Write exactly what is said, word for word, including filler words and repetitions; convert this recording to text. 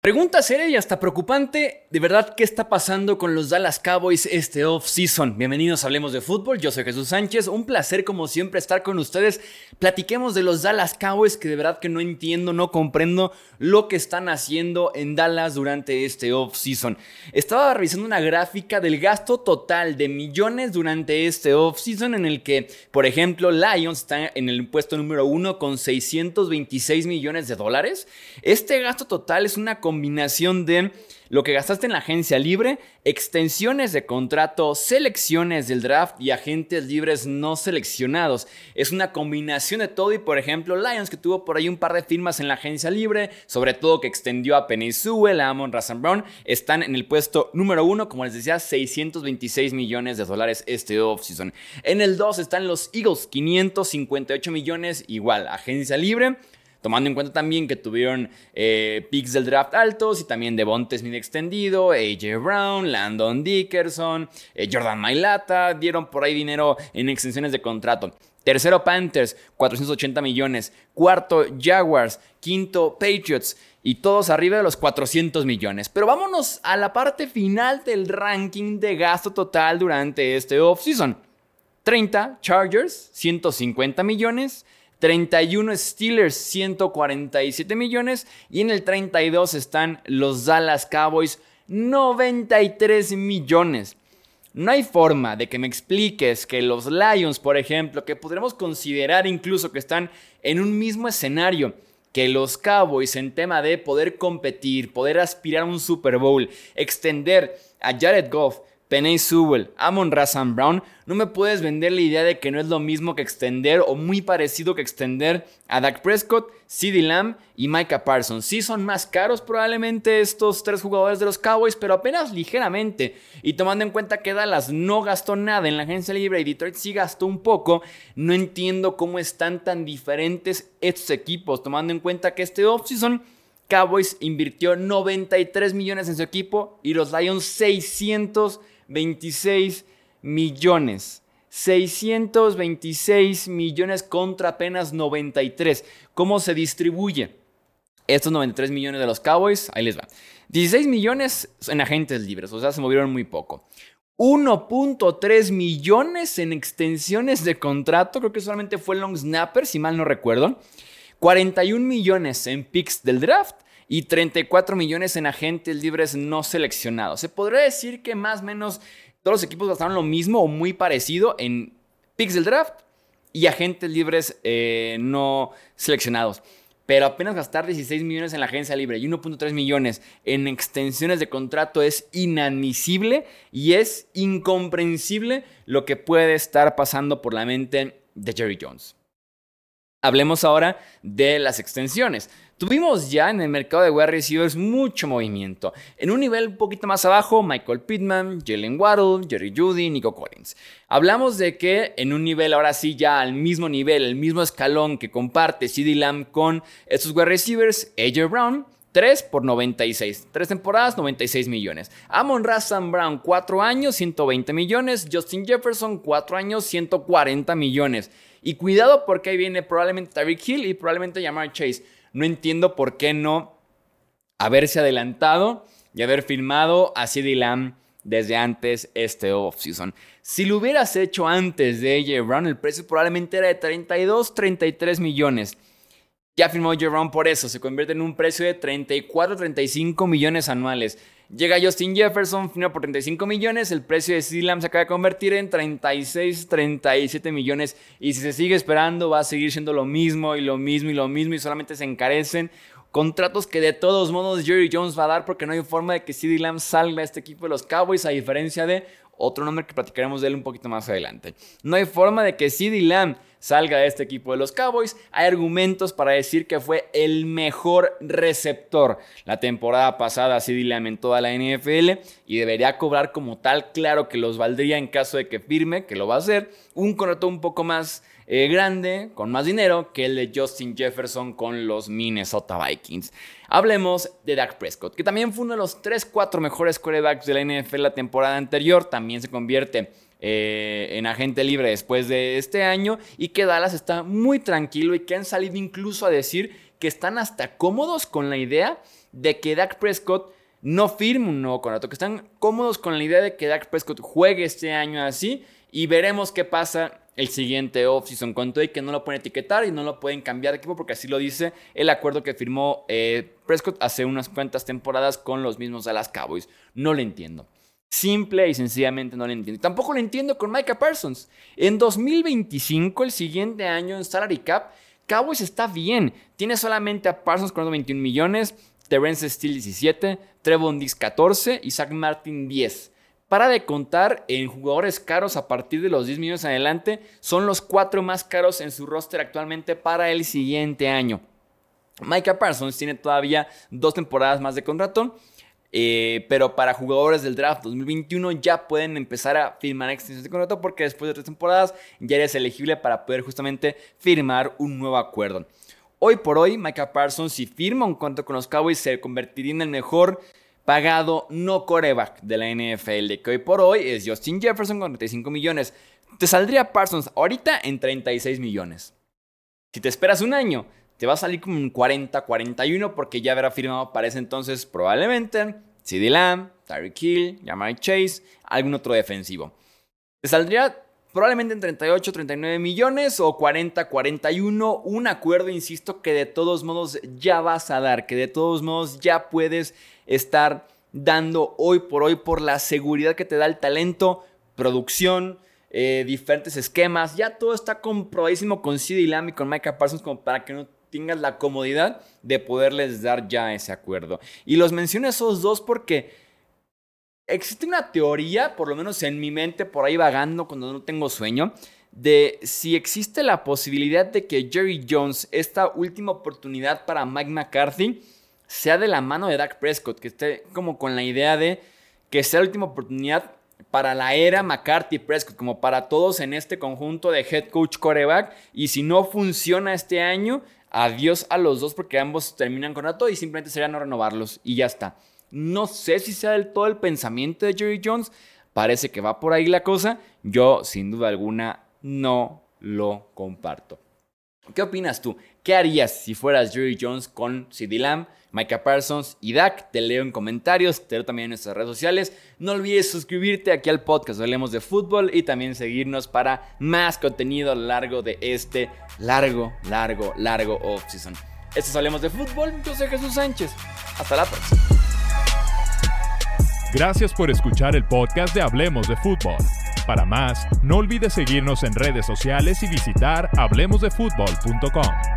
Pregunta seria y hasta preocupante, ¿de verdad qué está pasando con los Dallas Cowboys este off-season? Bienvenidos a Hablemos de Fútbol, yo soy Jesús Sánchez, un placer como siempre estar con ustedes. Platiquemos de los Dallas Cowboys que de verdad que no entiendo, no comprendo lo que están haciendo en Dallas durante este off-season. Estaba revisando una gráfica del gasto total de millones durante este off-season en el que, por ejemplo, Lions está en el puesto número uno con seiscientos veintiséis millones de dólares. Este gasto total es una combinación de lo que gastaste en la agencia libre, extensiones de contrato, selecciones del draft y agentes libres no seleccionados. Es una combinación de todo y, por ejemplo, Lions, que tuvo por ahí un par de firmas en la agencia libre, sobre todo que extendió a Penei Sewell, a Amon-Ra Saint Brown, están en el puesto número uno, como les decía, seiscientos veintiséis millones de dólares este offseason. En el dos están los Eagles, quinientos cincuenta y ocho millones, igual, agencia libre. Tomando en cuenta también que tuvieron eh, picks del draft altos y también Devonta Smith extendido, A J Brown, Landon Dickerson, eh, Jordan Mailata, dieron por ahí dinero en extensiones de contrato. Tercero Panthers, cuatrocientos ochenta millones. Cuarto Jaguars, quinto Patriots y todos arriba de los cuatrocientos millones. Pero vámonos a la parte final del ranking de gasto total durante este offseason. treinta Chargers, ciento cincuenta millones. treinta y uno Steelers, ciento cuarenta y siete millones. Y en el treinta y dos están los Dallas Cowboys, noventa y tres millones. No hay forma de que me expliques que los Lions, por ejemplo, que podremos considerar incluso que están en un mismo escenario que los Cowboys en tema de poder competir, poder aspirar a un Super Bowl, extender a Jared Goff, Penei Sewell, Amon-Ra Saint Brown, no me puedes vender la idea de que no es lo mismo que extender o muy parecido que extender a Dak Prescott, CeeDee Lamb y Micah Parsons. Sí son más caros probablemente estos tres jugadores de los Cowboys, pero apenas ligeramente. Y tomando en cuenta que Dallas no gastó nada en la agencia libre y Detroit sí gastó un poco, no entiendo cómo están tan diferentes estos equipos, tomando en cuenta que este offseason Cowboys invirtió noventa y tres millones en su equipo y los Lions seiscientos veintiséis millones. seiscientos veintiséis millones contra apenas noventa y tres. ¿Cómo se distribuye estos noventa y tres millones de los Cowboys? Ahí les va. dieciséis millones en agentes libres, o sea, se movieron muy poco. uno punto tres millones en extensiones de contrato, creo que solamente fue long snapper, si mal no recuerdo. cuarenta y un millones en picks del draft. Y treinta y cuatro millones en agentes libres no seleccionados. Se podría decir que más o menos todos los equipos gastaron lo mismo o muy parecido en picks del draft y agentes libres eh, no seleccionados. Pero apenas gastar dieciséis millones en la agencia libre y uno punto tres millones en extensiones de contrato es inadmisible y es incomprensible lo que puede estar pasando por la mente de Jerry Jones. Hablemos ahora de las extensiones. Tuvimos ya en el mercado de wide receivers mucho movimiento. En un nivel un poquito más abajo, Michael Pittman, Jalen Waddle, Jerry Jeudy, Nico Collins. Hablamos de que en un nivel ahora sí ya al mismo nivel, el mismo escalón que comparte CeeDee Lamb con estos wide receivers, A J Brown, tres por noventa y seis. Tres temporadas, noventa y seis millones. Amon-Ra Saint Brown, cuatro años, ciento veinte millones. Justin Jefferson, cuatro años, ciento cuarenta millones. Y cuidado porque ahí viene probablemente Tyreek Hill y probablemente Ja'Marr Chase. No entiendo por qué no haberse adelantado y haber firmado a CeeDee Lamb desde antes este offseason. Si lo hubieras hecho antes de A J Brown, el precio probablemente era de treinta y dos, treinta y tres millones. Ya firmó A J Brown por eso, se convierte en un precio de treinta y cuatro, treinta y cinco millones anuales. Llega Justin Jefferson, firma por treinta y cinco millones, el precio de CeeDee Lamb se acaba de convertir en treinta y seis, treinta y siete millones. Y si se sigue esperando va a seguir siendo lo mismo y lo mismo y lo mismo y solamente se encarecen. Contratos que de todos modos Jerry Jones va a dar porque no hay forma de que CeeDee Lamb salga a este equipo de los Cowboys, a diferencia de otro nombre que platicaremos de él un poquito más adelante. No hay forma de que CeeDee Lamb salga de este equipo de los Cowboys. Hay argumentos para decir que fue el mejor receptor la temporada pasada CeeDee Lamb en toda la N F L y debería cobrar como tal. Claro que los valdría en caso de que firme, que lo va a hacer, un contrato un poco más eh, grande, con más dinero que el de Justin Jefferson con los Minnesota Vikings. Hablemos de Dak Prescott, que también fue uno de los tres cuatro mejores quarterbacks de la N F L la temporada anterior. También se convierte eh, en agente libre después de este año y que Dallas está muy tranquilo y que han salido incluso a decir que están hasta cómodos con la idea de que Dak Prescott no firme un nuevo contrato, que están cómodos con la idea de que Dak Prescott juegue este año así y veremos qué pasa el siguiente offseason, con todo y que no lo pueden etiquetar y no lo pueden cambiar de equipo porque así lo dice el acuerdo que firmó eh, Prescott hace unas cuantas temporadas con los mismos Dallas Cowboys. No lo entiendo. Simple y sencillamente no lo entiendo. Tampoco lo entiendo con Micah Parsons. En dos mil veinticinco, el siguiente año en salary cap, Cowboys está bien. Tiene solamente a Parsons con veintiún millones, Terrence Steele diecisiete, Trevon Diggs catorce y Zach Martin diez. Para de contar en jugadores caros a partir de los diez millones en adelante, son los cuatro más caros en su roster actualmente para el siguiente año. Micah Parsons tiene todavía dos temporadas más de contrato, eh, pero para jugadores del draft dos mil veintiuno ya pueden empezar a firmar extensiones de contrato porque después de tres temporadas ya eres elegible para poder justamente firmar un nuevo acuerdo. Hoy por hoy, Micah Parsons, si firma un contrato con los Cowboys, se convertiría en el mejor pagado no quarterback de la N F L, que hoy por hoy es Justin Jefferson con treinta y cinco millones. Te saldría Parsons ahorita en treinta y seis millones. Si te esperas un año, te va a salir como en cuarenta, cuarenta y uno porque ya habrá firmado para ese entonces probablemente CeeDee Lamb, Tyreek Hill, Ja'Marr Chase, algún otro defensivo. Te saldría probablemente en treinta y ocho, treinta y nueve millones o cuarenta, cuarenta y uno, un acuerdo, insisto, que de todos modos ya vas a dar, que de todos modos ya puedes estar dando hoy por hoy por la seguridad que te da el talento, producción, eh, diferentes esquemas. Ya todo está comprobadísimo con CeeDee Lamb y con Micah Parsons como para que no tengas la comodidad de poderles dar ya ese acuerdo. Y los menciono esos dos porque existe una teoría, por lo menos en mi mente, por ahí vagando cuando no tengo sueño, de si existe la posibilidad de que Jerry Jones, esta última oportunidad para Mike McCarthy, sea de la mano de Dak Prescott, que esté como con la idea de que sea la última oportunidad para la era McCarthy-Prescott, como para todos en este conjunto de head coach quarterback, y si no funciona este año, adiós a los dos porque ambos terminan contrato y simplemente sería no renovarlos y ya está. No sé si sea del todo el pensamiento de Jerry Jones, parece que va por ahí la cosa, yo sin duda alguna no lo comparto. ¿Qué opinas tú? ¿Qué harías si fueras Jerry Jones con CeeDee Lamb, Micah Parsons y Dak? Te leo en comentarios, te leo también en nuestras redes sociales. No olvides suscribirte aquí al podcast Hablemos de Fútbol y también seguirnos para más contenido a lo largo de este largo, largo, largo off-season. Esto es Hablemos de Fútbol, yo soy Jesús Sánchez. Hasta la próxima. Gracias por escuchar el podcast de Hablemos de Fútbol. Para más, no olvides seguirnos en redes sociales y visitar hablemos de fútbol punto com.